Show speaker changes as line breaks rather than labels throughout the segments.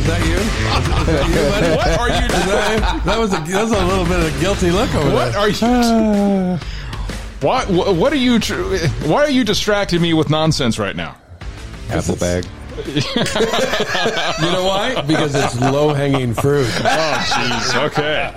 that you?
What are you doing?
That was a little bit of a guilty look over
What
there.
are you? What are you? Why are you distracting me with nonsense right now?
Apple bag.
You know why? Because it's low-hanging fruit.
Oh, jeez. Okay.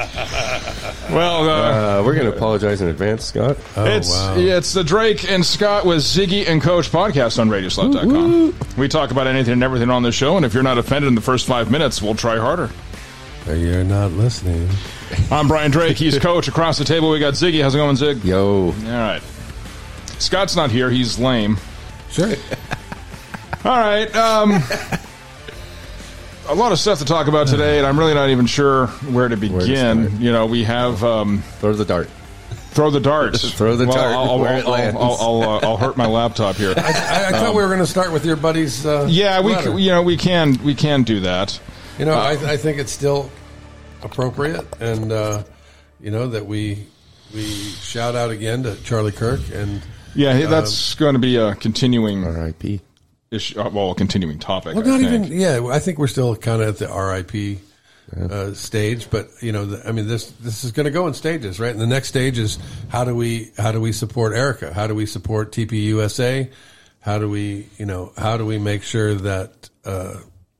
Well,
We're going to apologize in advance, Scott.
it's the Drake and Scott with Ziggy and Coach podcast on Radioslot.com. We talk about anything and everything on the show, and if you're not offended in the first 5 minutes, we'll try harder.
You're not listening.
I'm Brian Drake. He's Coach. Across the table, we got Ziggy. How's it going, Zig?
Yo.
All right. Scott's not here. He's lame.
Sure.
All right. A lot of stuff to talk about today, and I'm really not even sure where to begin. We have
Throw the dart.
throw the dart.
Throw the dart where it lands.
I'll hurt my laptop here.
I thought we were going to start with your buddy's.
Yeah,
letter.
we can do that.
I think it's still appropriate, and that we shout out again to Charlie Kirk, and
that's going to be a continuing
R.I.P.
issue. Well, a continuing topic.
Well, not even. Yeah, I think we're still kind of at the RIP stage, but this is going to go in stages, right? And the next stage is how do we support Erica? How do we support TPUSA? How do we make sure that I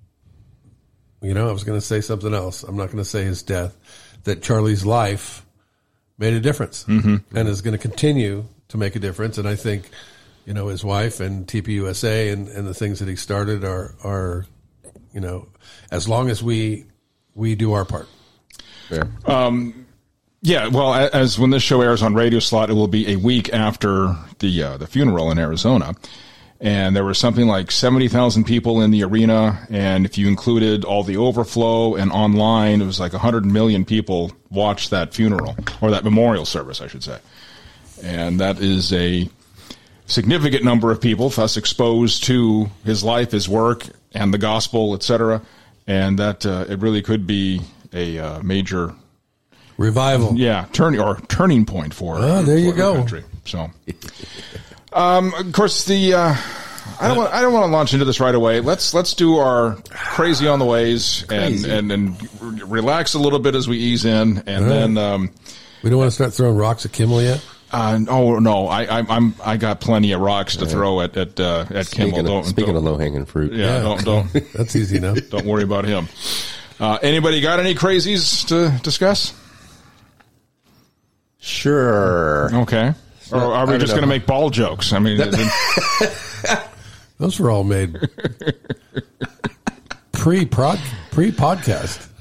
was going to say something else. I'm not going to say his death. That Charlie's life made a difference and is going to continue to make a difference. And I think his wife and TPUSA and the things that he started are as long as we do our part.
Yeah.
Well, as when this show airs on Radio Slot, it will be a week after the funeral in Arizona. And there was something like 70,000 people in the arena. And if you included all the overflow and online, it was like 100 million people watched that funeral, or that memorial service, I should say. And that is a significant number of people, thus exposed to his life, his work, and the gospel, etc. And that it really could be a major
revival.
Yeah, turning point for
there you
the
go.
country. So, of course, I don't want to launch into this right away. Let's do our crazy on the ways and relax a little bit as we ease in, and then
we don't want to start throwing rocks at Kimmel yet.
No, I got plenty of rocks to throw at Kimmel.
Speaking of low hanging fruit,
don't.
That's easy enough.
Don't worry about him. Anybody got any crazies to discuss?
Sure.
Okay. Or are we just going to make ball jokes? I mean,
those were all made pre-podcast,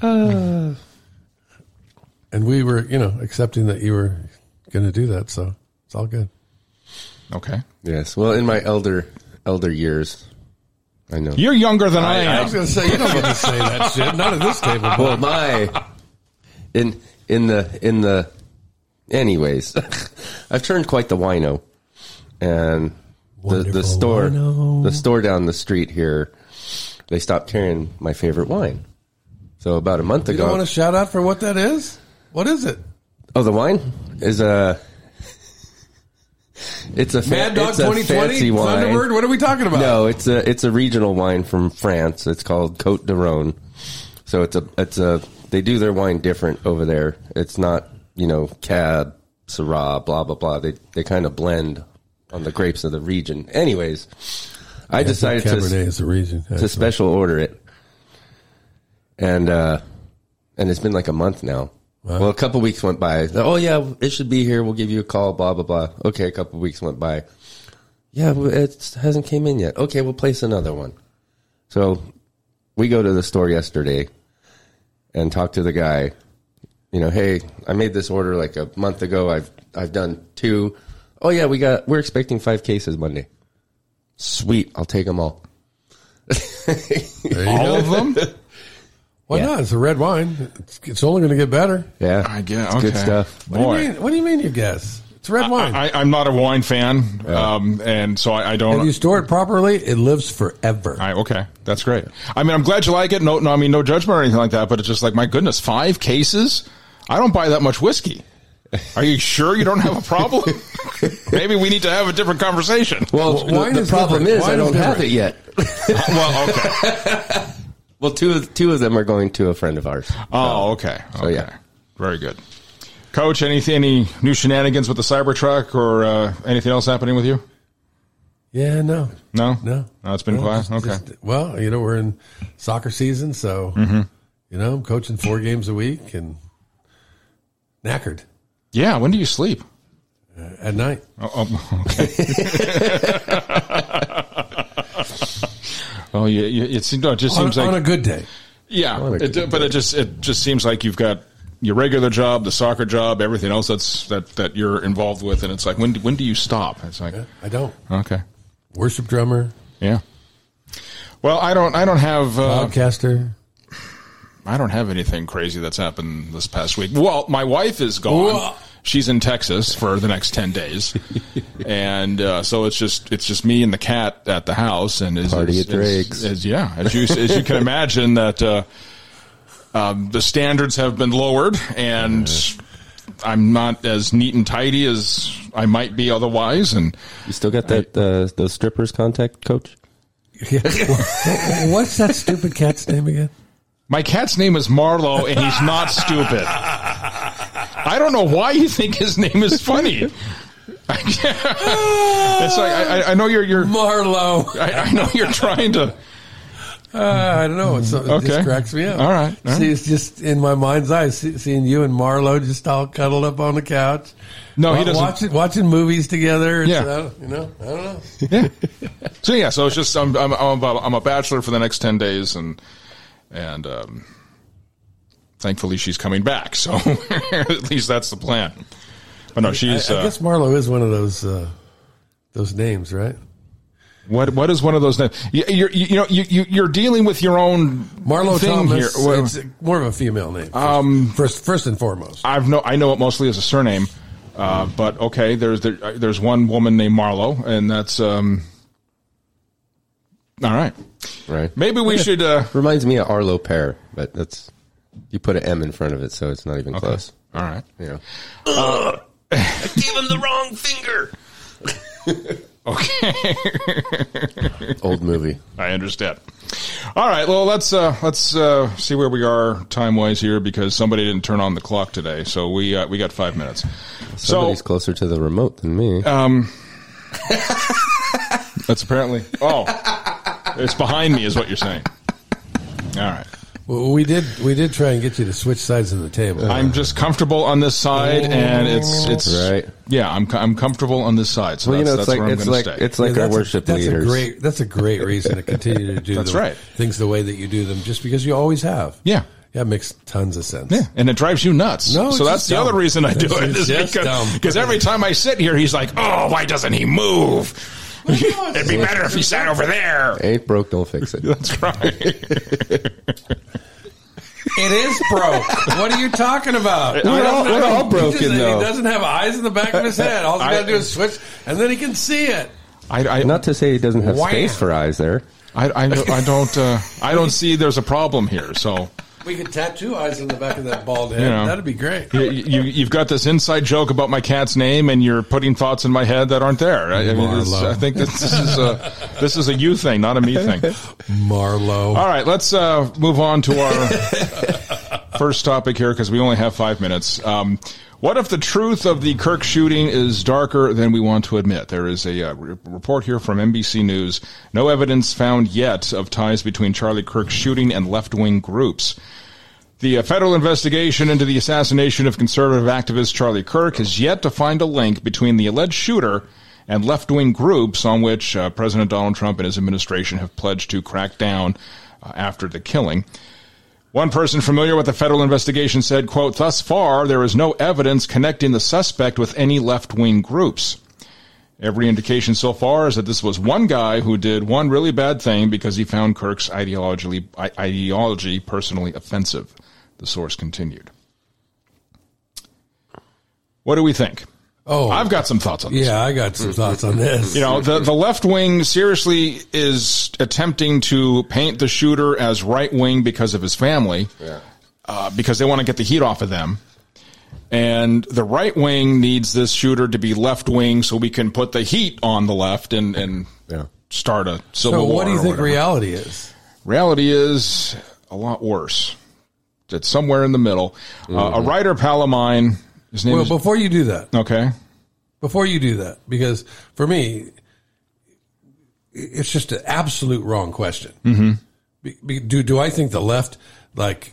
and we were, accepting that you were going to do that, so it's all good.
Okay.
Yes. Well, in my elder years, I know
you're younger than I am.
I was going to say you don't get to say that shit. Not at this table.
Well, in the. Anyways, I've turned quite the wino, and the store down the street here, they stopped carrying my favorite wine. So about a month ago,
you don't want to shout out for what that is? What is it?
Oh, the wine is it's a
Mad Dog 2020
fancy wine.
Thunderbird. What are we talking about?
No, it's a regional wine from France. It's called Côte de Rhône. So they do their wine different over there. It's not Cab, Syrah, blah blah blah. They kind of blend on the grapes of the region. Anyways, I decided to special order it, and it's been like a month now. Wow. Well, a couple weeks went by. Oh yeah, it should be here. We'll give you a call. Blah blah blah. Okay, a couple weeks went by. Yeah, it hasn't came in yet. Okay, we'll place another one. So we go to the store yesterday and talk to the guy. Hey, I made this order like a month ago. I've done 2. Oh yeah, we're expecting 5 cases Monday. Sweet, I'll take them all.
All of them?
Why not? It's a red wine. It's only going to get better.
Yeah,
I guess.
It's good stuff.
What do you mean? You guess? It's red wine.
I'm not a wine fan, and so I don't.
If you store it properly, it lives forever.
Okay, that's great. I mean, I'm glad you like it. No, no judgment or anything like that. But it's just like, my goodness, 5 cases. I don't buy that much whiskey. Are you sure you don't have a problem? Maybe we need to have a different conversation.
Well, the problem is I don't have it yet.
Well, okay.
Well, two of them are going to a friend of ours.
Oh, okay. Okay.
yeah.
Very good. Coach, any new shenanigans with the Cybertruck or anything else happening with you?
Yeah, no.
No?
No.
No, it's been quiet? Okay.
Well, we're in soccer season, so, I'm coaching 4 games a week and knackered
Yeah, when do you sleep?
at night.
Okay. Oh, yeah. It just seems
On
like
a good day.
yeah. But it just seems like you've got your regular job, the soccer job, everything else that you're involved with, and it's like when do you stop? It's like
I don't.
okay,
Worship drummer,
yeah. Well, I don't have
podcaster.
I don't have anything crazy that's happened this past week. Well, my wife is gone.
Whoa.
She's in Texas for the next 10 days. And so it's just me and the cat at the house. And
Party at Drake's.
as you can imagine that the standards have been lowered, and I'm not as neat and tidy as I might be otherwise. And
You still got that those strippers contact, Coach?
What's that stupid cat's name again?
my cat's name is Marlo, and he's not stupid. I don't know why you think his name is funny. It's like I know you're
Marlo.
I know you're trying to.
I don't know. It just cracks me up.
All right.
See, it's just in my mind's eye, seeing you and Marlo just all cuddled up on the couch.
No, he doesn't.
Watching movies together.
Yeah.
I don't know.
Yeah. So it's just I'm a bachelor for the next 10 days, and thankfully she's coming back. So at least that's the plan. But no, she's.
I guess Marlo is one of those names, right?
What is one of those names? You're dealing with your own
Marlo
thing
Thomas.
here. Well,
It's more of a female name. First and foremost.
I know it mostly as a surname, but okay. There's one woman named Marlo, and that's all right.
Right.
Maybe we should.
Reminds me of Arlo Pear, but that's you put an M in front of it, so it's not even close.
All right.
Yeah.
I gave him the wrong finger.
Okay.
Old movie.
I understand. All right. Well, let's see where we are time wise here, because somebody didn't turn on the clock today, so we got 5 minutes.
Somebody's closer to the remote than me.
That's apparently. Oh, it's behind me, is what you're saying. All right.
Well, we did try and get you to switch sides of the table.
I'm just comfortable on this side, and it's
right.
Yeah, I'm comfortable on this side, so that's where I'm going to stay.
It's like our worship leaders.
That's a great reason to continue to do
That's right.
things the way that you do them, just because you always have.
Yeah.
Yeah, it makes tons of sense.
Yeah, and it drives you nuts.
No,
so that's the other reason I do it.
It's just
Because every time I sit here, he's like, "Oh, why doesn't he move? It'd be better if he sat over there."
Ain't broke, don't fix it.
That's right.
It is broke. What are you talking about?
We're all broken, though.
He doesn't have eyes in the back of his head. All he's got to do is switch, and then he can see it.
Not to say he doesn't have
Wham.
space for eyes there.
I don't see there's a problem here. So
We could tattoo eyes on the back of that bald head.
You know.
That'd be great.
you've got this inside joke about my cat's name, and you're putting thoughts in my head that aren't there. I think this is a you thing, not a me thing.
Marlo.
All right, let's move on to our first topic here, because we only have 5 minutes. What if the truth of the Kirk shooting is darker than we want to admit? There is a report here from NBC News. No evidence found yet of ties between Charlie Kirk's shooting and left-wing groups. The federal investigation into the assassination of conservative activist Charlie Kirk has yet to find a link between the alleged shooter and left-wing groups on which President Donald Trump and his administration have pledged to crack down after the killing. One person familiar with the federal investigation said, quote, "Thus far, there is no evidence connecting the suspect with any left-wing groups. Every indication so far is that this was one guy who did one really bad thing because he found Kirk's ideology personally offensive," the source continued. What do we think?
Oh,
I've got some thoughts on this.
Yeah, I got some thoughts on this.
You know, the left wing seriously is attempting to paint the shooter as right wing because of his family, because they want to get the heat off of them. And the right wing needs this shooter to be left wing so we can put the heat on the left and start a civil war.
So what do you think reality is?
Reality is a lot worse. It's somewhere in the middle. A writer pal of mine, his name is...
before you do that,
Okay.
before you do that, because for me, it's just an absolute wrong question. Mm-hmm. Do I think the left like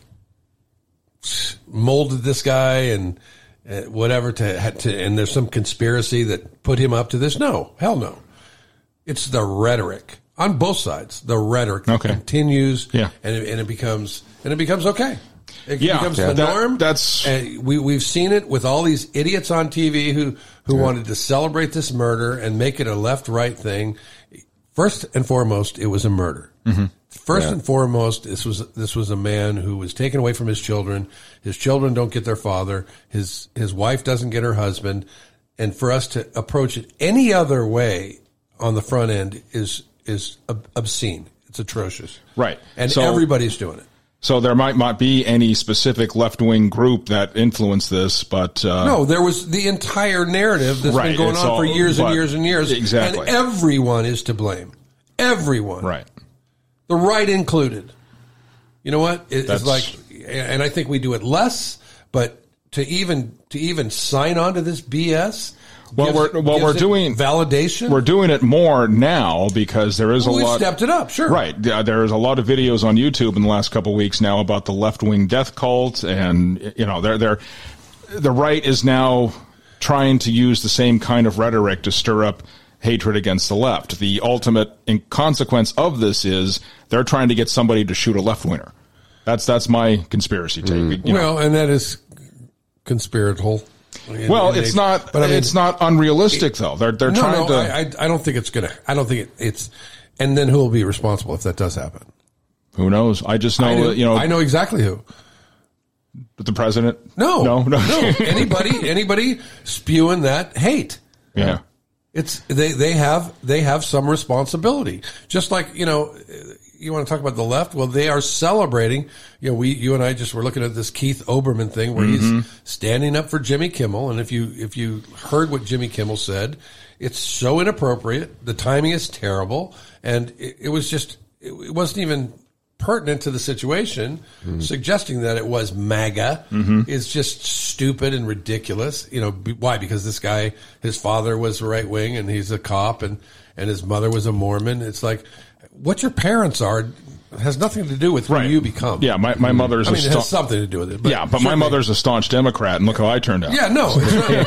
molded this guy and whatever to and there's some conspiracy that put him up to this? No, hell no. It's the rhetoric on both sides. The rhetoric continues, and it becomes okay. It becomes the norm. We've seen it with all these idiots on TV who wanted to celebrate this murder and make it a left-right thing. First and foremost, it was a murder. Mm-hmm. First and foremost, this was a man who was taken away from his children. His children don't get their father. His wife doesn't get her husband. And for us to approach it any other way on the front end is obscene. It's atrocious.
Right.
And so everybody's doing it.
So there might not be any specific left-wing group that influenced this, but...
no, there was the entire narrative that's been going on for years and years and years.
Exactly.
And everyone is to blame. Everyone.
Right.
The right included. You know what? It's like, and I think we do it less, but to even sign on to this BS... we're doing validation.
We're doing it more now because there is a lot.
We've stepped it up, sure.
Right. There is a lot of videos on YouTube in the last couple of weeks now about the left-wing death cult, and the right is now trying to use the same kind of rhetoric to stir up hatred against the left. The ultimate consequence of this is they're trying to get somebody to shoot a left-winger. That's my conspiracy take.
And that is conspiratorial.
It's not. But I mean, it's not unrealistic, though. They're trying to.
I don't think it's gonna. I don't think it's. And then who will be responsible if that does happen?
Who knows? I just know.
I know exactly who.
The president?
No. Anybody spewing that hate?
Yeah.
It's they have some responsibility. Just like you want to talk about the left? Well, they are celebrating. You and I just were looking at this Keith Olbermann thing where he's standing up for Jimmy Kimmel. And if you heard what Jimmy Kimmel said, it's so inappropriate. The timing is terrible. And it wasn't even pertinent to the situation. Suggesting that it was MAGA is just stupid and ridiculous. Why? Because this guy, his father was right wing and he's a cop and his mother was a Mormon. It's like, what your parents are has nothing to do with who you become.
Yeah, my mother's.
it has something to do with it.
But my mother's a staunch Democrat, and look how I turned out.
Yeah, no,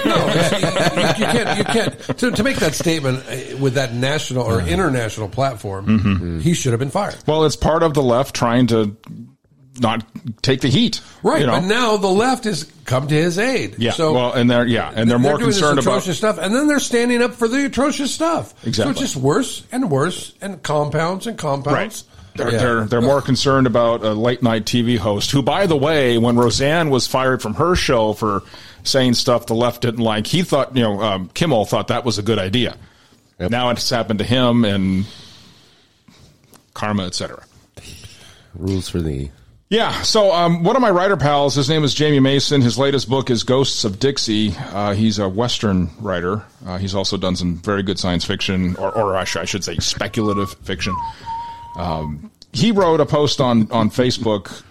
you can't. To make that statement with that national or international platform, he should have been fired.
Well, it's part of the left trying to not take the heat,
right? But now the left has come to his aid.
Yeah.
So
they're more concerned about
atrocious stuff, and then they're standing up for the atrocious stuff.
Exactly.
So it's just worse and worse, and compounds and compounds.
Right. They're more concerned about a late night TV host who, by the way, when Roseanne was fired from her show for saying stuff the left didn't like, he thought, Kimmel thought that was a good idea. Yep. Now it's happened to him and karma, etc.
Rules for thee.
Yeah, so one of my writer pals, his name is Jamie Mason. His latest book is Ghosts of Dixie. He's a Western writer. He's also done some very good science fiction, or I should say speculative fiction. He wrote a post on Facebook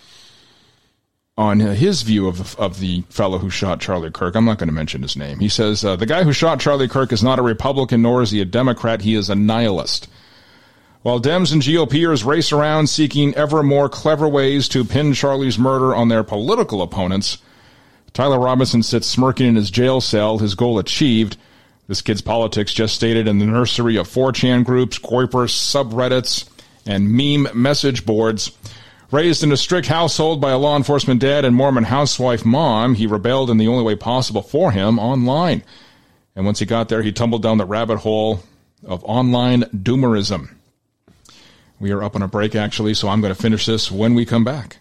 on his view of the fellow who shot Charlie Kirk. I'm not going to mention his name. He says, the guy who shot Charlie Kirk is not a Republican, nor is he a Democrat. He is a nihilist. While Dems and GOPers race around seeking ever more clever ways to pin Charlie's murder on their political opponents, Tyler Robinson sits smirking in his jail cell, his goal achieved. This kid's politics just stated in the nursery of 4chan groups, Kuiper subreddits, and meme message boards. Raised in a strict household by a law enforcement dad and Mormon housewife mom, he rebelled in the only way possible for him, online. And once he got there, he tumbled down the rabbit hole of online doomerism. We are up on a break, actually, so I'm going to finish this when we come back.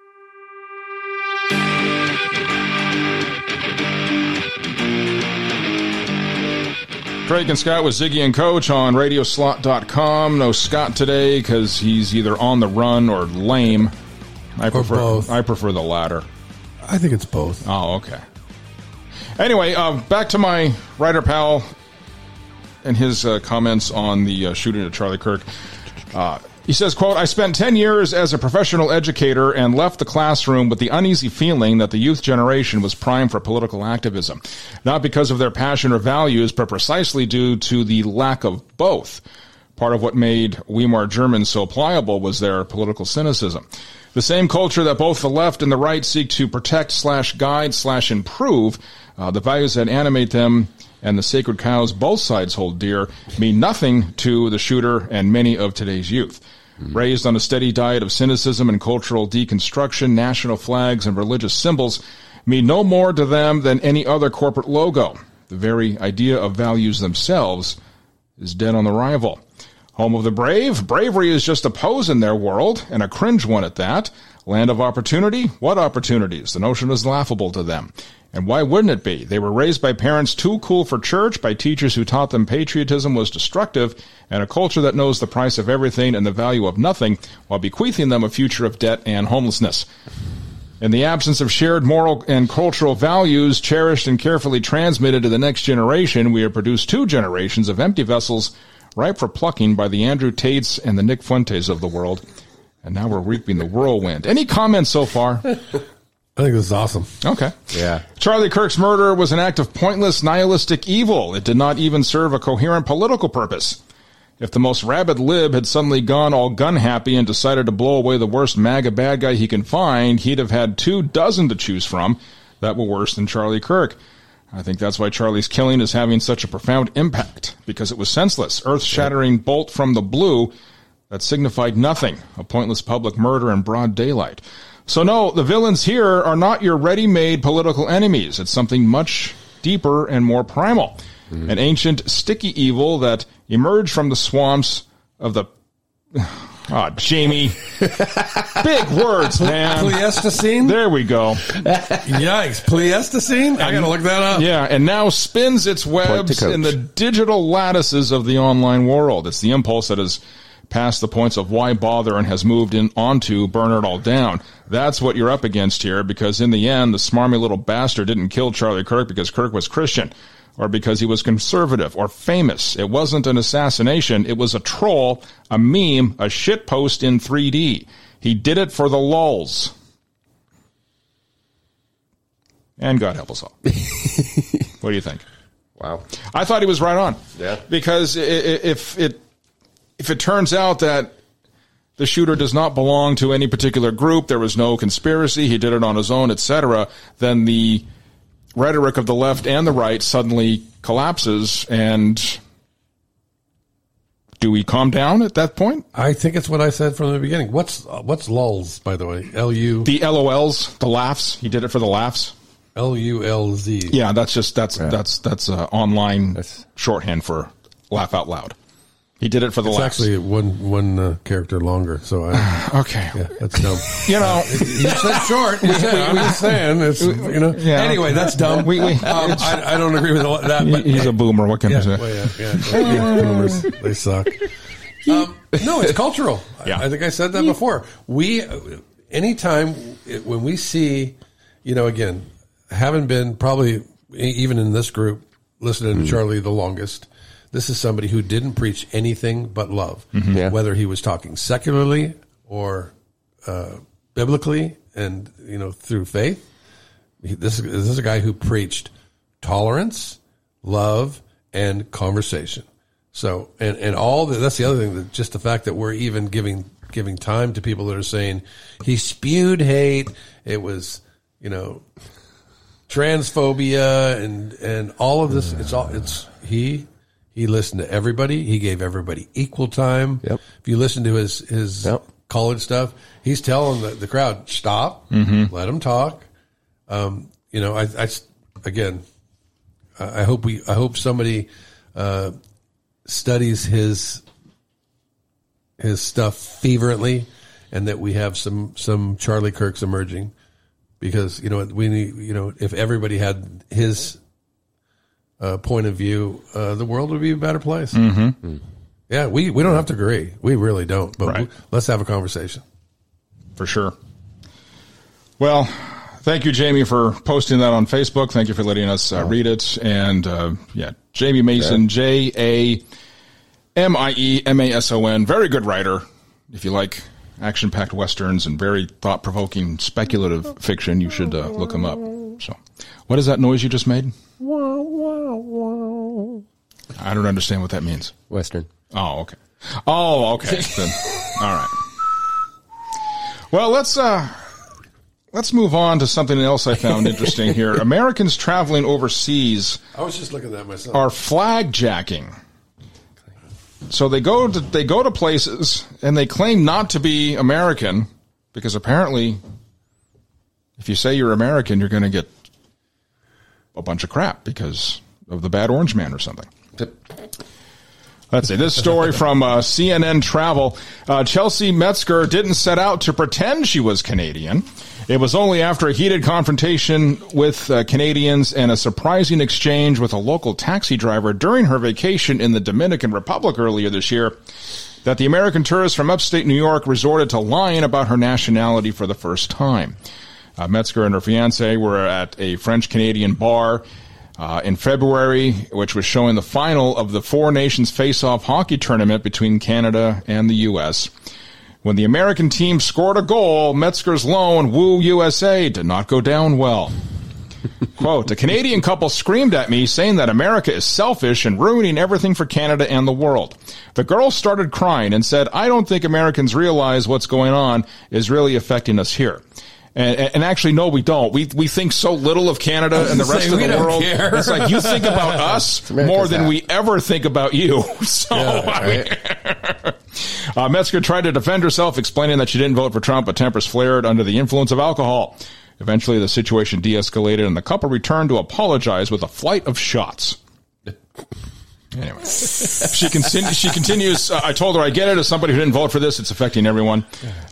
Craig and Scott with Ziggy and Coach on Radioslot.com. No Scott today because he's either on the run or lame. I prefer the latter.
I think it's both.
Oh, okay. Anyway, back to my writer pal and his comments on the shooting of Charlie Kirk. He says, quote, I spent 10 years as a professional educator and left the classroom with the uneasy feeling that the youth generation was primed for political activism, not because of their passion or values, but precisely due to the lack of both. Part of what made Weimar Germans so pliable was their political cynicism. The same culture that both the left and the right seek to protect / guide / improve, the values that animate them and the sacred cows both sides hold dear mean nothing to the shooter and many of today's youth. Raised on a steady diet of cynicism and cultural deconstruction, national flags and religious symbols mean no more to them than any other corporate logo. The very idea of values themselves is dead on arrival. Home of the brave, bravery is just a pose in their world, and a cringe one at that. Land of opportunity? What opportunities? The notion is laughable to them. And why wouldn't it be? They were raised by parents too cool for church, by teachers who taught them patriotism was destructive, and a culture that knows the price of everything and the value of nothing, while bequeathing them a future of debt and homelessness. In the absence of shared moral and cultural values, cherished and carefully transmitted to the next generation, we have produced 2 generations of empty vessels, ripe for plucking by the Andrew Tates and the Nick Fuentes of the world. And now we're reaping the whirlwind. Any comments so far?
I think this is awesome.
Okay.
Yeah.
Charlie Kirk's murder was an act of pointless, nihilistic evil. It did not even serve a coherent political purpose. If the most rabid lib had suddenly gone all gun-happy and decided to blow away the worst MAGA bad guy he can find, he'd have had 24 to choose from that were worse than Charlie Kirk. I think that's why Charlie's killing is having such a profound impact, because it was senseless, earth-shattering bolt from the blue that signified nothing, a pointless public murder in broad daylight. So no, the villains here are not your ready-made political enemies. It's something much deeper and more primal. An ancient, sticky evil that emerged from the swamps of the... Jamie. Big words, man.
Pleistocene?
There we go.
Yikes. Pleistocene? I gotta look that up.
Yeah, and now spins its webs in the digital lattices of the online world. It's the impulse that has passed the points of why bother and has moved on to burn it all down. That's what you're up against here, because in the end, the smarmy little bastard didn't kill Charlie Kirk because Kirk was Christian or because he was conservative or famous. It wasn't an assassination. It was a troll, a meme, a shitpost in 3D. He did it for the lulz. And God help us all. What do you think?
Wow.
I thought he was right on.
Yeah.
Because if it turns out that the shooter does not belong to any particular group, there was no conspiracy, he did it on his own, etc., then the rhetoric of the left and the right suddenly collapses, and do we calm down at that point?
I think it's what I said from the beginning. What's lulz, by the way? L-U...
The LOLs, the laughs. He did it for the laughs.
L-U-L-Z.
Yeah, that's online shorthand for laugh out loud. He did it for the
It's
laughs.
actually one character longer, so
okay.
Yeah, that's dumb.
You know,
You said short. I'm just saying. It's,
Yeah.
Anyway, that's dumb. I don't agree with that. But
he's a boomer. What can I say?
Yeah, boomers, they suck. No, it's cultural.
Yeah.
I think I said that before. Anytime when we see, again, haven't been probably even in this group listening to Charlie the longest. This is somebody who didn't preach anything but love, whether he was talking secularly or biblically and, through faith. This is a guy who preached tolerance, love, and conversation. So, and all that's the other thing, that just the fact that we're even giving time to people that are saying he spewed hate. It was, transphobia and all of this. He listened to everybody. He gave everybody equal time. Yep. If you listen to his college stuff, he's telling the crowd, stop, let him talk. I hope somebody studies his stuff fervently, and that we have some Charlie Kirks emerging, because we need, if everybody had his point of view, the world would be a better place. Yeah, we don't have to agree. We really don't. But let's have a conversation.
For sure. Well, thank you, Jamie, for posting that on Facebook. Thank you for letting us read it. And, Jamie Mason, Jamie Mason. Very good writer. if you like action-packed westerns and very thought-provoking speculative fiction, you should look them up. So, what is that noise you just made? I don't understand what that means.
Western.
Oh, okay. Oh, okay. Then, all right. Well, let's move on to something else I found interesting here. Americans traveling overseas
I was just looking at that myself.
are flag jacking. So they go to places and they claim not to be American because apparently if you say you're American, you're going to get a bunch of crap because of the bad orange man or something. Let's see. This story from CNN Travel. Chelsea Metzger didn't set out to pretend she was Canadian. It was only after a heated confrontation with Canadians and a surprising exchange with a local taxi driver during her vacation in the Dominican Republic earlier this year that the American tourist from upstate New York resorted to lying about her nationality for the first time. Metzger and her fiancé were at a French-Canadian bar in February, which was showing the final of the Four Nations Face-Off hockey tournament between Canada and the U.S. When the American team scored a goal, Metzger's lone Woo USA did not go down well. Quote, a Canadian couple screamed at me saying that America is selfish and ruining everything for Canada and the world. The girl started crying and said, I don't think Americans realize what's going on is really affecting us here. And actually, no, we don't. We think so little of Canada and the rest of the world.
Care.
It's like you think about us more than we ever think about you. So, Metzger tried to defend herself, explaining that she didn't vote for Trump, but tempers flared under the influence of alcohol. Eventually, the situation de-escalated, and the couple returned to apologize with a flight of shots. Anyway, she continues. I told her, I get it. As somebody who didn't vote for this, it's affecting everyone.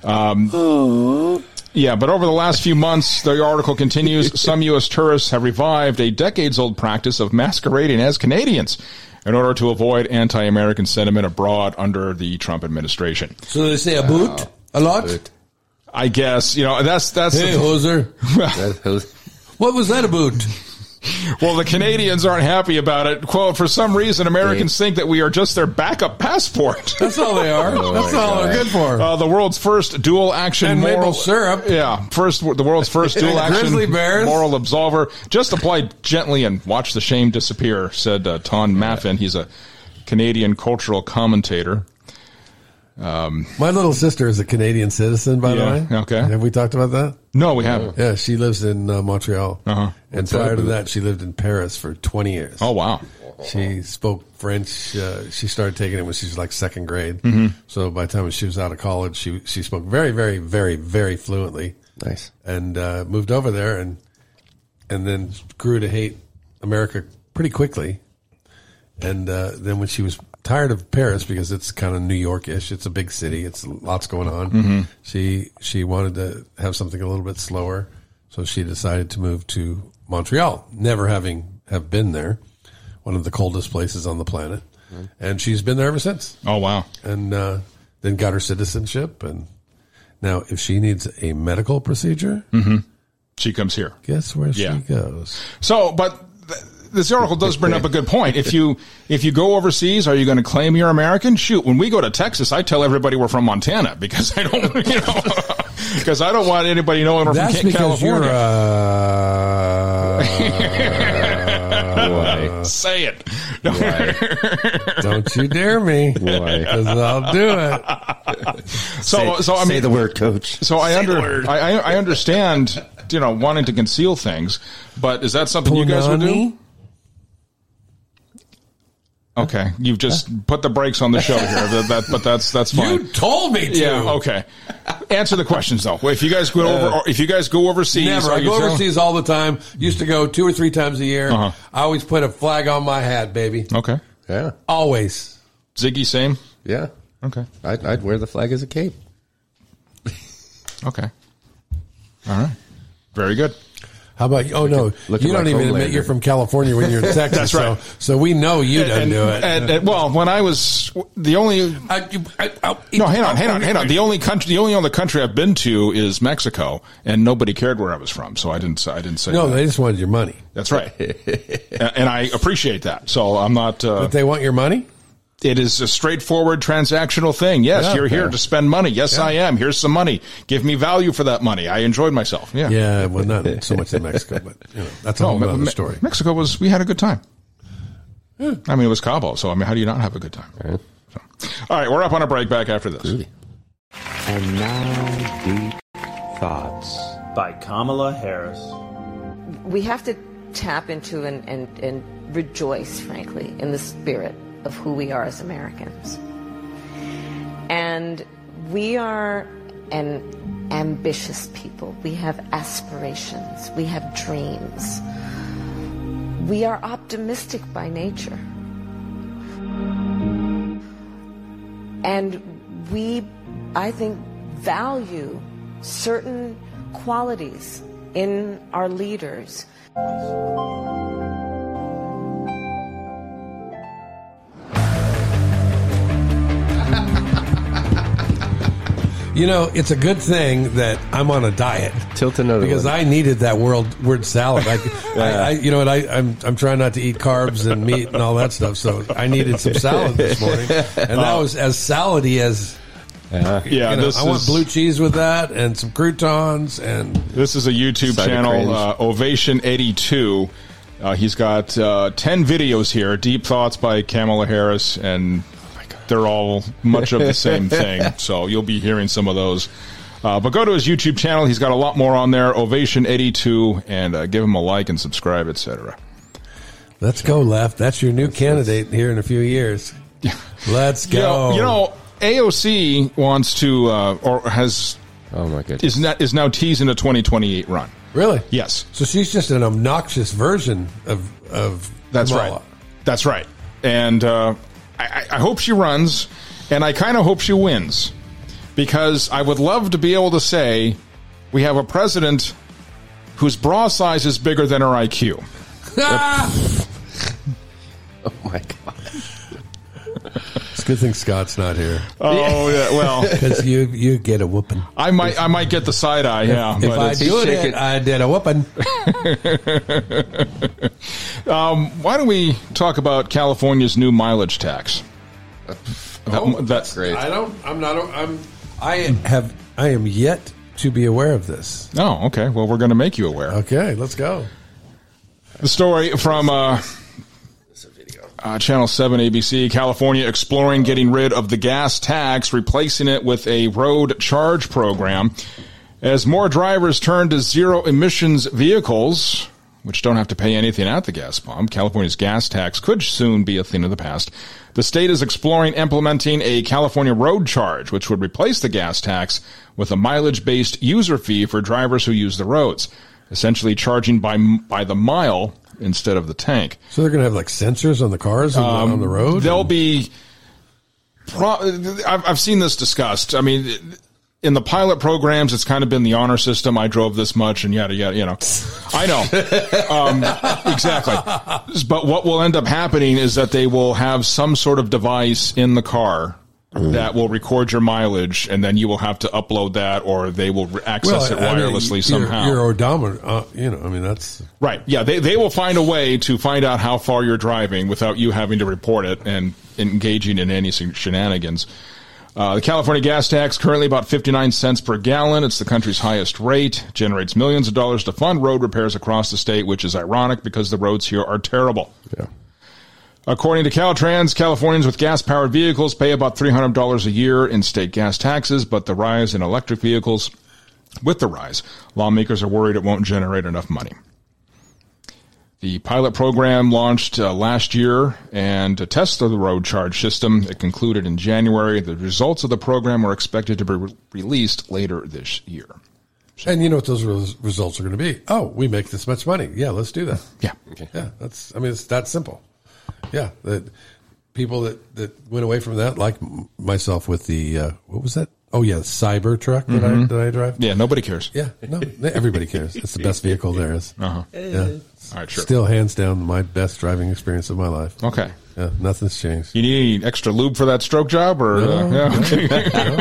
Yeah, but over the last few months, the article continues, some U.S. tourists have revived a decades-old practice of masquerading as Canadians in order to avoid anti-American sentiment abroad under the Trump administration.
So they say a boot a lot?
I guess, that's
Hey, hoser. What was that about?
Well, the Canadians aren't happy about it. Quote, for some reason, Americans think that we are just their backup passport.
That's all they are. That's all they're good for.
The world's first dual-action
and
moral...
maple syrup.
Yeah, the world's first dual-action
grizzly bears.
moral absolver. Just apply gently and watch the shame disappear, said Ton Maffin. He's a Canadian cultural commentator.
My little sister is a Canadian citizen, by the way.
Okay.
Have we talked about that?
No, we haven't.
Yeah, she lives in Montreal.
Uh-huh.
And prior to that, she lived in Paris for 20 years.
Oh, wow.
She spoke French. She started taking it when she was like second grade.
Mm-hmm.
So by the time she was out of college, she spoke very, very, very, very fluently.
Nice.
And moved over there and then grew to hate America pretty quickly. And then when she was tired of Paris, because it's kind of New York-ish, it's a big city, it's lots going on.
Mm-hmm.
She wanted to have something a little bit slower, so she decided to move to Montreal, never having have been there, one of the coldest places on the planet, and she's been there ever since.
Oh, wow.
And then got her citizenship, and now if she needs a medical procedure,
She comes here.
guess where she goes?
So, but this article does bring up a good point. If you go overseas, are you going to claim you're American? Shoot, when we go to Texas, I tell everybody we're from Montana because I don't, because I don't want anybody knowing we're
That's
from
because
California.
You're
Say it.
Don't you dare me. Because I'll do it.
So I mean,
say the word, Coach.
So I understand, wanting to conceal things, but is that something you guys would do? Okay, you've just put the brakes on the show here, but that's fine.
You told me to.
Yeah, okay. Answer the questions though. If you guys go overseas,
Never. I go overseas all the time. Used to go 2 or 3 times a year.
Uh-huh.
I always put a flag on my hat, baby.
Okay.
Yeah.
Always.
Ziggy, same.
Yeah.
Okay.
I'd wear the flag as a cape.
Okay. All right. Very good.
How about you? Oh, no. You don't even admit you're from California when you're in Texas.
That's right.
So we know you don't do it.
And, well, when I was the only... No, hang on. The only other country I've been to is Mexico, and nobody cared where I was from, so I didn't say
No,
that.
they just wanted your money.
That's right. And I appreciate that. So I'm not...
But they want your money?
It is a straightforward transactional thing. Yes,
Yeah,
you're here to spend money. Yes, I am. Here's some money. Give me value for that money. I enjoyed myself. Yeah.
Yeah, well, not so much in Mexico, but that's a whole other story.
Mexico we had a good time. Yeah. I mean, it was Cabo, so how do you not have a good time?
Right.
So, all right, we're up on a break. Back after this.
Really?
And now, Deep Thoughts
by Kamala Harris.
We have to tap into and rejoice, frankly, in the spirit of who we are as Americans. And we are an ambitious people. We have aspirations. We have dreams. We are optimistic by nature. And we, I think, value certain qualities in our leaders.
It's a good thing that I'm on a diet.
Tilt another
because
one.
I needed that word salad. I'm trying not to eat carbs and meat and all that stuff, so I needed some salad this morning, and that was as salady as. I want blue cheese with that and some croutons. And
this is a YouTube channel, Ovation 82. He's got 10 videos here, Deep Thoughts by Kamala Harris, and they're all much of the same thing. So you'll be hearing some of those. But go to his YouTube channel. He's got a lot more on there, Ovation 82, and give him a like and subscribe, etc.
Let's go, Left. That's your new candidate here in a few years. Let's go.
AOC wants to, or has,
oh my goodness,
is now teasing a 2028 run.
Really?
Yes.
So she's just an obnoxious version of
That's
Kamala.
right. That's right. And I hope she runs, and I kind of hope she wins, because I would love to be able to say we have a president whose bra size is bigger than her IQ.
Oh my God.
It's a good thing Scott's not here.
Oh yeah, well,
because you get a whooping.
I might get the side eye. Yeah,
if I do it, I did a whooping.
Why don't we talk about California's new mileage tax?
That's great.
I am yet to be aware of this.
Oh, okay. Well, we're going to make you aware.
Okay, let's go.
The story from Channel 7 ABC, California exploring getting rid of the gas tax, replacing it with a road charge program. As more drivers turn to zero-emissions vehicles, which don't have to pay anything at the gas pump, California's gas tax could soon be a thing of the past. The state is exploring implementing a California road charge, which would replace the gas tax with a mileage-based user fee for drivers who use the roads, essentially charging by the mile instead of the tank.
So they're going to have like sensors on the cars on the road?
There'll be... I've seen this discussed. I mean, in the pilot programs, it's kind of been the honor system. I drove this much and yada, yada, I know. Exactly. But what will end up happening is that they will have some sort of device in the car that will record your mileage, and then you will have to upload that, or they will access it wirelessly somehow.
Your odometer, that's...
Right, yeah, they will find a way to find out how far you're driving without you having to report it and engaging in any shenanigans. The California gas tax, currently about 59 cents per gallon. It's the country's highest rate, generates millions of dollars to fund road repairs across the state, which is ironic because the roads here are terrible.
Yeah.
According to Caltrans, Californians with gas-powered vehicles pay about $300 a year in state gas taxes, but the rise in electric vehicles, lawmakers are worried it won't generate enough money. The pilot program launched last year, and to test the road charge system, it concluded in January. The results of the program are expected to be released later this year.
And you know what those results are going to be? Oh, we make this much money. Yeah, let's do that.
Yeah.
Okay. Yeah, it's that simple. Yeah, that people that went away from that, like myself with the, what was that? Oh, yeah, the Cyber truck that I drive.
Yeah, nobody cares.
Yeah, no, everybody cares. It's the best vehicle there is.
Uh-huh.
Yeah,
All right, sure.
Still hands down my best driving experience of my life.
Okay.
Yeah, nothing's changed.
You need any extra lube for that stroke job, or
That's it.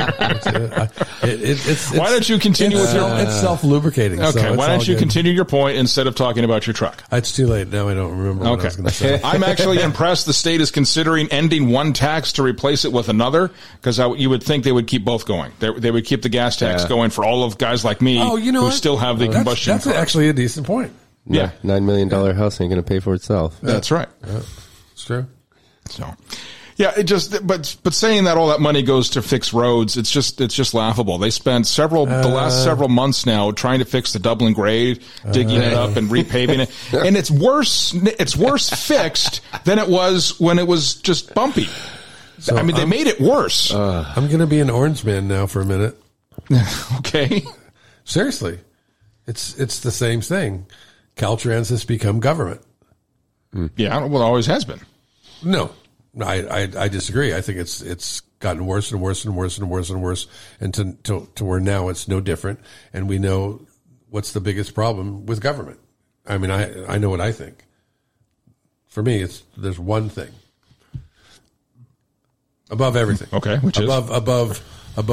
why don't you continue with your?
It's self-lubricating.
Okay,
so
why don't you continue your point instead of talking about your truck?
It's too late. Now I don't remember what I was going to say.
I'm actually impressed the state is considering ending one tax to replace it with another, because you would think they would keep both going. They would keep the gas tax going for all of guys like me who still have the combustion
That's
cars.
actually a decent point.
Yeah.
$9 million house ain't going to pay for itself.
That's right.
Yeah, it's true.
So, yeah, but saying that all that money goes to fix roads, it's just laughable. They spent the last several months now trying to fix the Dublin grade, digging it up and repaving it, and it's worse fixed than it was when it was just bumpy.
So
I mean, they made it worse.
I'm going to be an orange man now for a minute.
Okay,
seriously, it's the same thing. Caltrans has become government.
Yeah, well, it always has been.
No, I disagree. I think it's gotten worse and worse and worse and worse and worse, and to where now it's no different. And we know what's the biggest problem with government. I mean, I know what I think. For me, there's one thing above everything.
Okay, which is
above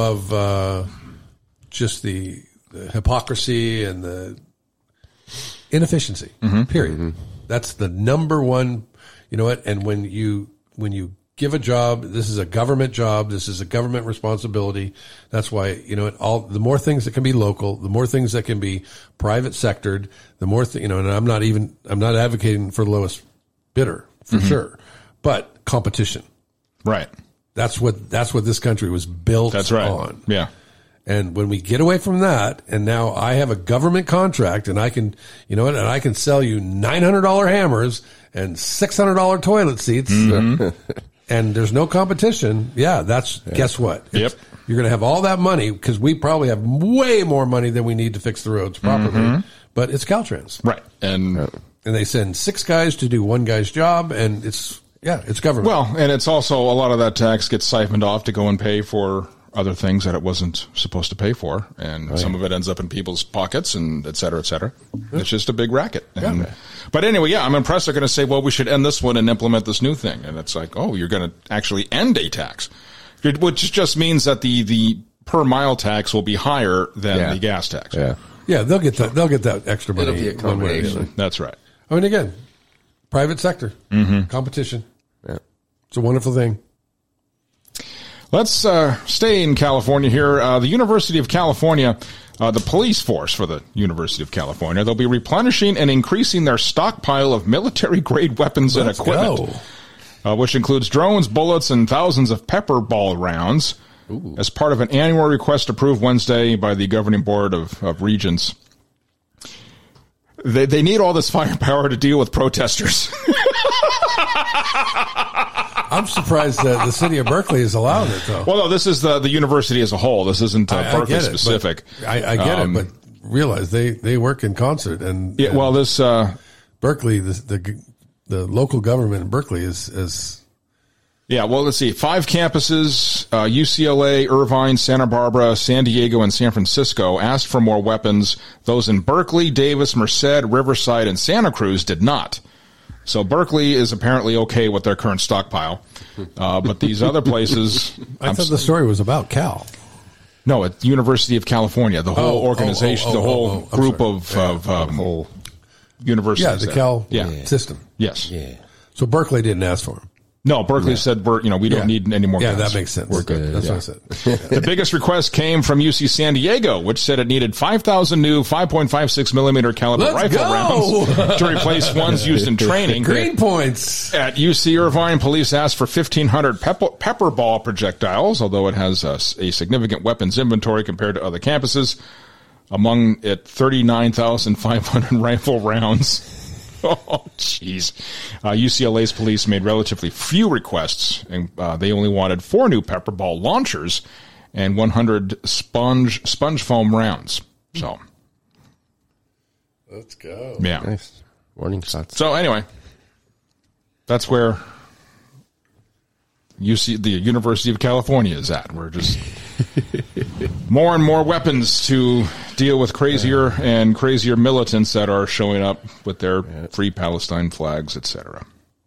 just the hypocrisy and the inefficiency. Period. That's the number one. You know what? And when you give a job, this is a government job. This is a government responsibility. That's why, you know, the more things that can be local, the more things that can be private sectored, the more, and I'm not advocating for the lowest bidder for sure, but competition.
Right.
That's what this country was built
That's right.
on.
Yeah.
And when we get away from that, and now I have a government contract, and I can, and I can sell you $900 hammers and $600 toilet seats, and there's no competition. Yeah, guess what?
Yep.
You're going to have all that money, because we probably have way more money than we need to fix the roads properly. But it's Caltrans,
right? And
they send 6 guys to do one guy's job, and it's government.
Well, and it's also a lot of that tax gets siphoned off to go and pay for other things that it wasn't supposed to pay for, and some of it ends up in people's pockets, and et cetera, et cetera. It's just a big racket. But anyway, I'm impressed. They're going to say, well, we should end this one and implement this new thing. And it's like, oh, you're going to actually end a tax, which just means that the per mile tax will be higher than the gas tax.
Yeah, they'll get that. They'll get that extra money.
It'll be a combination.
That's right.
I mean, again, private sector, competition.
Yeah.
It's a wonderful thing.
Let's stay in California here. The University of California, the police force for the University of California, they'll be replenishing and increasing their stockpile of military-grade weapons and equipment, which includes drones, bullets, and thousands of pepper ball rounds, as part of an annual request approved Wednesday by the Governing Board of Regents. They need all this firepower to deal with protesters.
I'm surprised that the city of Berkeley is allowing it, though.
Well, no, this is the university as a whole. This isn't Berkeley specific.
I get it, but realize they work in concert. And
this
Berkeley, the local government in Berkeley is.
Yeah, well, let's see. 5 campuses, UCLA, Irvine, Santa Barbara, San Diego, and San Francisco asked for more weapons. Those in Berkeley, Davis, Merced, Riverside, and Santa Cruz did not. So Berkeley is apparently okay with their current stockpile. But these other places...
I thought the story was about Cal.
No, it's University of California, the whole organization, the whole group of whole universities.
Yeah, the Cal system.
Yes.
Yeah.
So Berkeley didn't ask for them.
No, Berkeley said we don't need any more guns.
Yeah, that makes sense.
We're good.
That's what I said.
The biggest request came from UC San Diego, which said it needed 5,000 new 5.56 millimeter caliber rifle rounds to replace ones used in training.
Green points.
At UC Irvine, police asked for 1,500 pepper ball projectiles, although it has a significant weapons inventory compared to other campuses. Among it, 39,500 rifle rounds. Oh, jeez. UCLA's police made relatively few requests, and they only wanted 4 new pepper ball launchers and 100 sponge foam rounds. So,
let's go.
Yeah.
Nice. Warning shots.
So anyway, that's where the University of California is at. We're just more and more weapons to deal with crazier and crazier militants that are showing up with their Free Palestine flags, etc.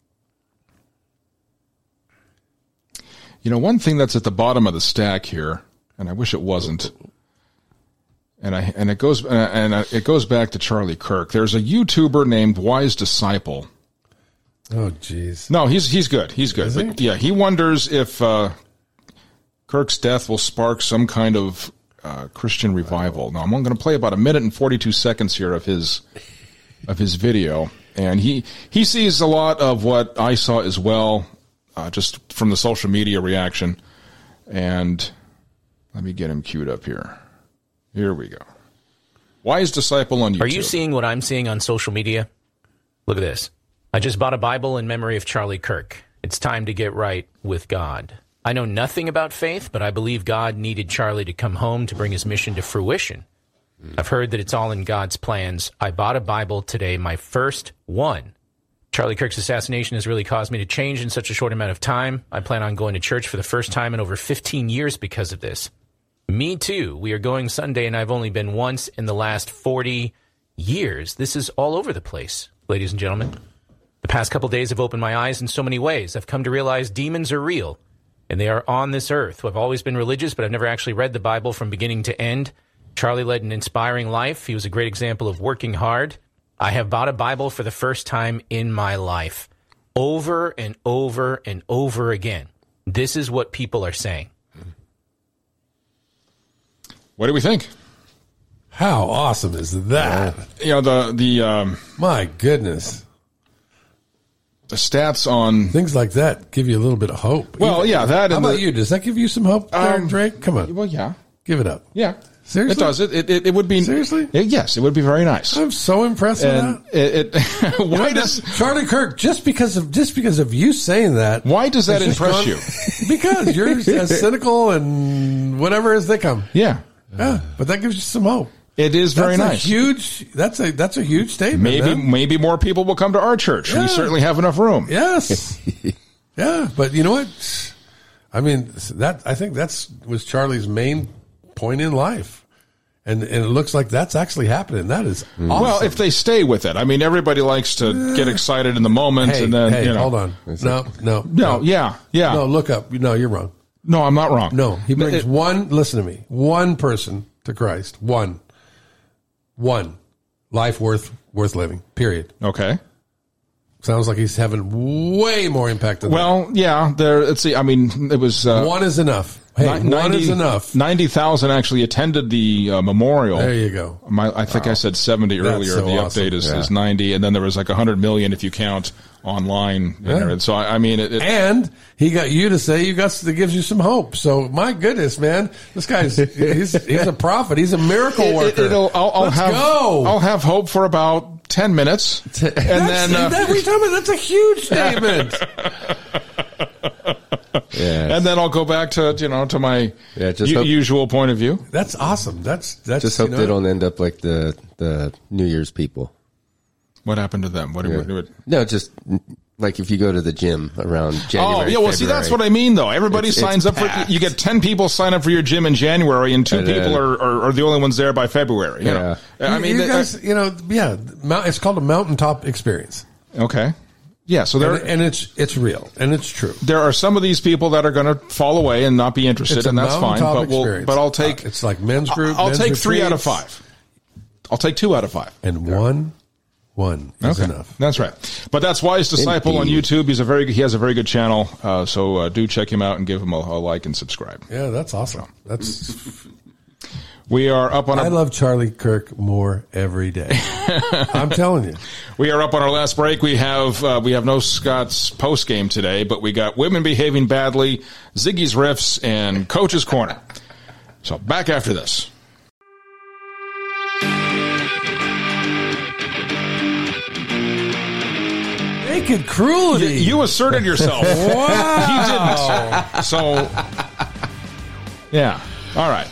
You know, one thing that's at the bottom of the stack here, and I wish it wasn't, and it goes back to Charlie Kirk. There's a YouTuber named Wise Disciple.
Oh, jeez.
No, he's good. He's good.
Is he?
But, yeah, he wonders if Kirk's death will spark some kind of Christian revival. Now, I'm going to play about 1 minute and 42 seconds here of his video, and he sees a lot of what I saw as well, just from the social media reaction. And let me get him queued up here. Here we go. Wise Disciple on YouTube.
Are you seeing what I'm seeing on social media? Look at this. I just bought a Bible in memory of Charlie Kirk. It's time to get right with God. I know nothing about faith, but I believe God needed Charlie to come home to bring his mission to fruition. I've heard that it's all in God's plans. I bought a Bible today, my first one. Charlie Kirk's assassination has really caused me to change in such a short amount of time. I plan on going to church for the first time in over 15 years because of this. Me too. We are going Sunday, and I've only been once in the last 40 years. This is all over the place, ladies and gentlemen. The past couple days have opened my eyes in so many ways. I've come to realize demons are real, and they are on this earth. I've always been religious, but I've never actually read the Bible from beginning to end. Charlie led an inspiring life. He was a great example of working hard. I have bought a Bible for the first time in my life, over and over and over again. This is what people are saying.
What do we think?
How awesome is that?
You know, the
My goodness.
the stats on
Things like that give you a little bit of hope.
Well, yeah, that
How
and
about
the-
you? Does that give you some hope, Drake? Come on.
well, yeah,
Give it up.
yeah.
Seriously?
It does. It would be
Seriously?
Yes, it would be very nice.
I'm so impressed with
And
that.
why does
Charlie Kirk, just because of you saying that,
why does that
it's just
impress
gone-
you?
Because you're as cynical and whatever as they come.
Yeah,
Yeah, but that gives you some hope.
it is very
That's
nice.
That's a huge statement. man.
Maybe more people will come to our church.
Yeah.
We certainly have enough room.
Yes. Yeah, but you know what? I mean, I think was Charlie's main point in life. And it looks like that's actually happening. That is awesome.
Well, if they stay with it, I mean, everybody likes to get excited in the moment,
hey,
and then
hey,
you know.
hold on. No,
Yeah.
No, look up. No, you're wrong.
No, I'm not wrong.
No, he brings listen to me, one person to Christ. One life worth living, period.
Okay.
Sounds like he's having way more impact than
Well, yeah. Let's see. I mean, it was
that. One is enough. Hey, one is enough.
90,000 actually attended the memorial.
There you go.
I think I said 70
That's
earlier.
so
The
awesome.
update is 90, and then there was like 100 million if you count online.
Yeah.
So I mean,
And he got you to say that gives you some hope. So my goodness, man, this guy's he's a prophet. He's a miracle worker. Let's go.
I'll have hope for about 10 minutes, and then
every time that's a huge statement.
Yeah.
and then I'll go back to my usual point of view.
That's awesome. That's
Just hope they don't end up like the New Year's people.
What happened to them?
No, just like if you go to the gym around January.
Oh, yeah. Well, see, that's what I mean, though. Everybody signs up for. You get 10 people sign up for your gym in January, and 2 people are the only ones there by February. You know? I mean,
you guys, it's called a mountaintop experience.
Okay. Yeah, so
and it's real and it's true.
There are some of these people that are going to fall away and not be interested, and that's fine. But I'll take.
It's like men's group.
I'll take 3 out of 5. I'll take 2 out of 5.
And one is enough.
That's right. But that's Wise Disciple on YouTube. He has a very good channel. So do check him out and give him a like and subscribe.
Yeah, that's awesome. That's.
We are up on.
I love Charlie Kirk more every day. I'm telling you.
We are up on our last break. We have no Scott's post game today, but we got women behaving badly, Ziggy's riffs, and Coach's Corner. So back after this.
Naked cruelty.
You asserted yourself.
Wow.
He didn't. So, yeah. All right.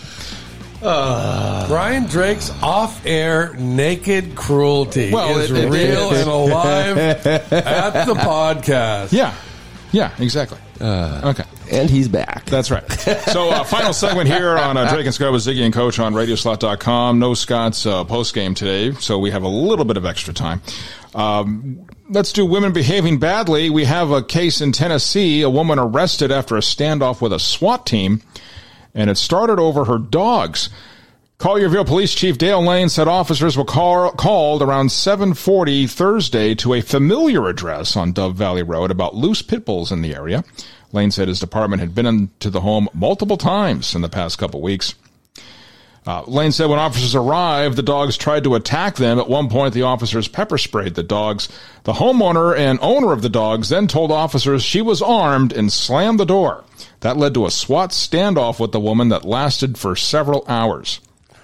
Brian Drake's off-air naked cruelty is
it
real and alive at the podcast.
Yeah. Yeah, exactly. Okay.
And he's back.
That's right. So, final segment here on Drake and Scott with Ziggy and Coach on Radioslot.com. No Scott's post-game today, so we have a little bit of extra time. Let's do women behaving badly. We have a case in Tennessee, a woman arrested after a standoff with a SWAT team, and it started over her dogs. Collierville Police Chief Dale Lane said officers were called around 7:40 Thursday to a familiar address on Dove Valley Road about loose pit bulls in the area. Lane said his department had been into the home multiple times in the past couple weeks. Lane said when officers arrived, the dogs tried to attack them. At one point, the officers pepper sprayed the dogs. The homeowner and owner of the dogs then told officers she was armed and slammed the door. That led to a SWAT standoff with the woman that lasted for several hours.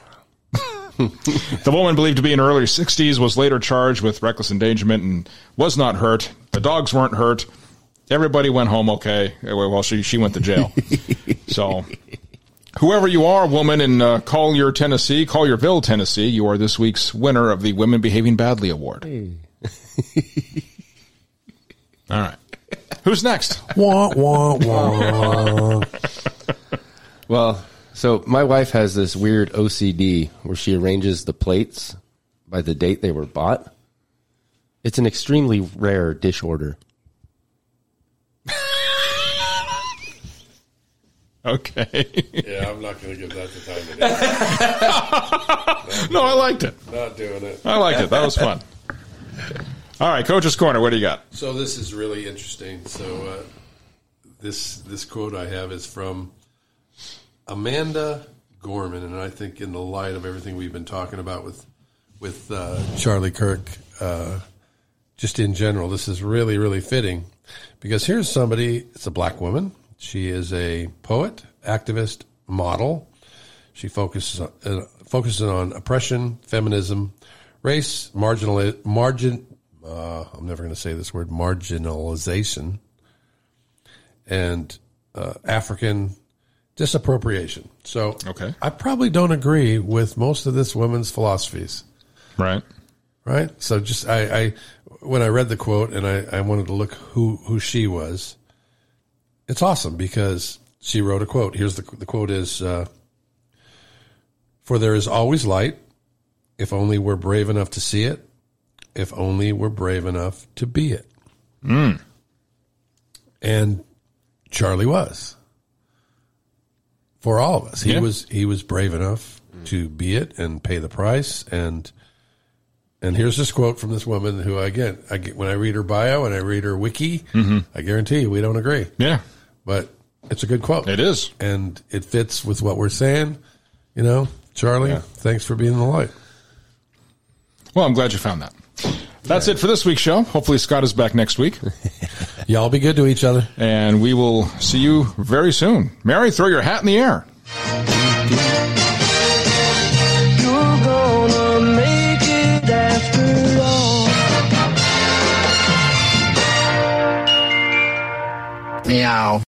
The woman, believed to be in her early 60s, was later charged with reckless endangerment and was not hurt. The dogs weren't hurt. Everybody went home okay. Well, she went to jail. So, whoever you are, woman in Collierville, Tennessee, you are this week's winner of the Women Behaving Badly Award. Hey. All right. Who's next?
Wah, wah, wah.
Well, so my wife has this weird OCD where she arranges the plates by the date they were bought. It's an extremely rare dish order.
Okay.
Yeah, I'm not going to give that the time of day.
No, I liked it.
Not doing it.
I liked it. That was fun. All right, Coach's Corner, what do you got?
So this is really interesting. So this quote I have is from Amanda Gorman, and I think in the light of everything we've been talking about with Charlie Kirk, just in general, this is really, really fitting. Because here's somebody, it's a black woman. She is a poet, activist, model. She focuses on oppression, feminism, race, I'm never going to say this word, marginalization, and African disappropriation. So
okay.
I probably don't agree with most of this woman's philosophies.
Right.
So just I when I read the quote and I wanted to look who she was. It's awesome because she wrote a quote. Here's the quote is, for there is always light, if only we're brave enough to see it, if only we're brave enough to be it.
Mm.
And Charlie was. For all of us. He was brave enough to be it and pay the price. And here's this quote from this woman who, again, when I read her bio and I read her wiki, I guarantee you we don't agree.
Yeah.
But it's a good quote.
It is.
And it fits with what we're saying. You know, Charlie, thanks for being the light.
Well, I'm glad you found that. That's it for this week's show. Hopefully Scott is back next week.
Y'all be good to each other.
And we will see you very soon. Mary, throw your hat in the air.
You're gonna make it after all. Meow.